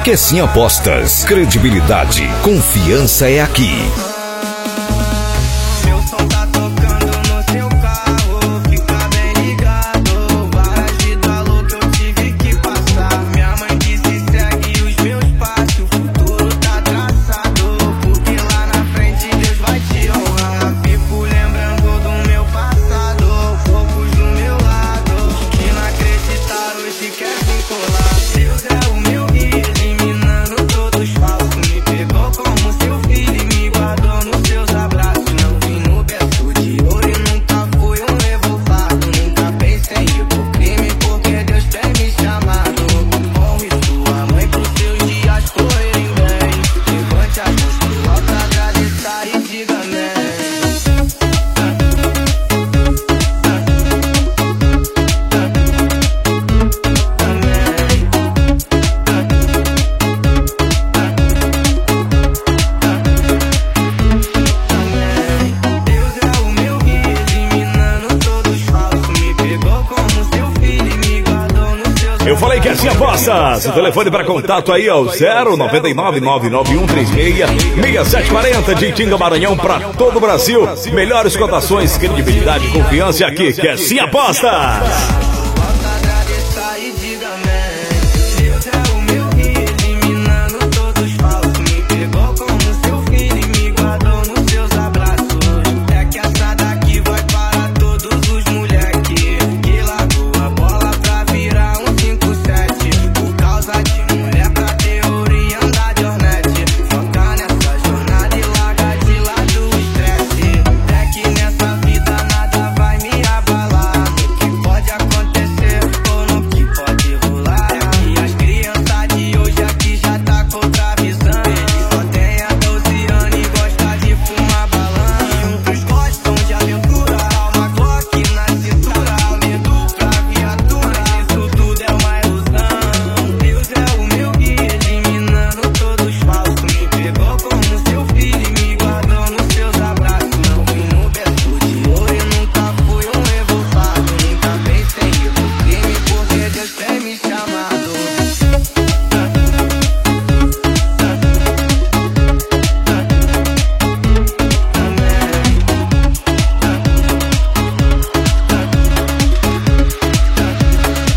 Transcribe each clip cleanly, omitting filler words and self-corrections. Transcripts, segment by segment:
Que sim Apostas, credibilidade, confiança é aqui. O telefone para contato aí é o 099-99136-6740 de Itinga, Maranhão, para todo o Brasil. Melhores cotações, credibilidade e confiança aqui, que é sim Apostas.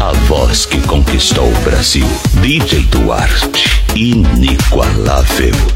Que conquistou o Brasil, DJ Duarte, inigualável.